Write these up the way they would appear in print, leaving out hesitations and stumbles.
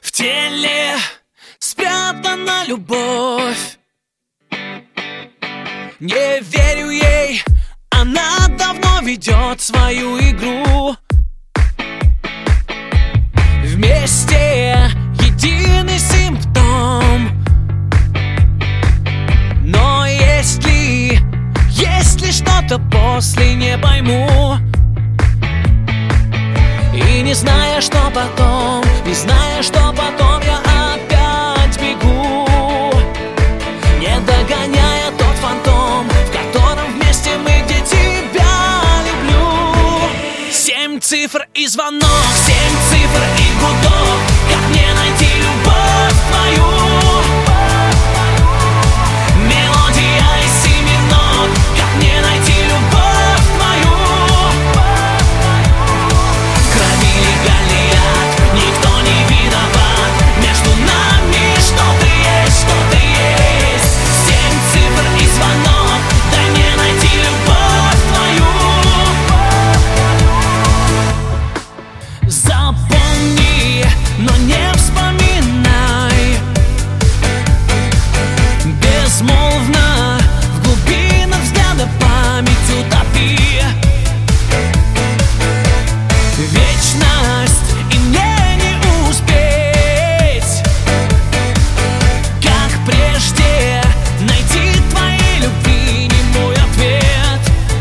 В теле спрятана любовь. Не верю ей, она давно ведет свою игру. Вместе единый симптом. Но есть ли что-то после, не пойму. И не зная, что потом, не зная, что потом, я опять бегу, не догоняя тот фантом, в котором вместе мы, где тебя люблю. 7 цифр и звонок, 7 цифр и гудок. Как мне найти любовь твою? Мелодия из 7 нот. Как мне найти любовь твою? Крови легальный ад, никто не виноват. Между нами что-то есть, что-то есть. 7 цифр и звонок. Дай мне найти любовь твою. Запомни, но не вспоминай. Безмолвно в глубинах взгляда память утопи. Вечность, и мне не успеть, как прежде, найти твоей любви немой ответ.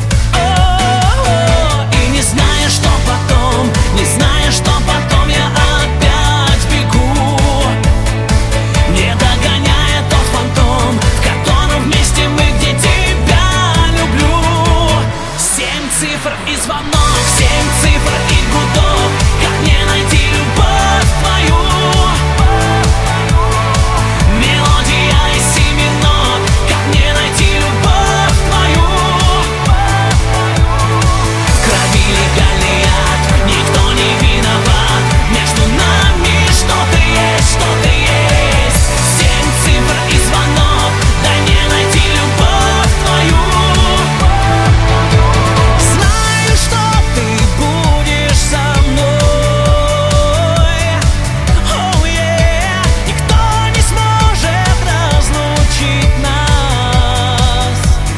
И не зная, что потом, не зная, что потом, я опять бегу, не догоняя тот фантом, в котором вместе мы, где тебя люблю. 7 цифр и звонок, 7 цифр и гудок. Как мне найти любовь твою? Мелодия из 7 нот. Как мне найти любовь твою? Крови легальный ад, никто не виноват. Между нами что-то есть, что-то есть. 7 цифр и звонок. Дай мне найти любовь твою. Знаю, что ты будешь со мной. Oh yeah. Никто не сможет разлучить нас.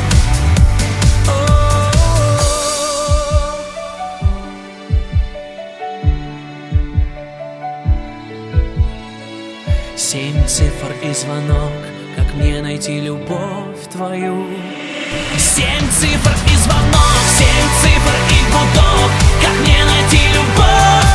Семь цифр и звонок. Как мне найти любовь твою? 7 цифр и звонок, 7 цифр и гудок. Как мне найти любовь?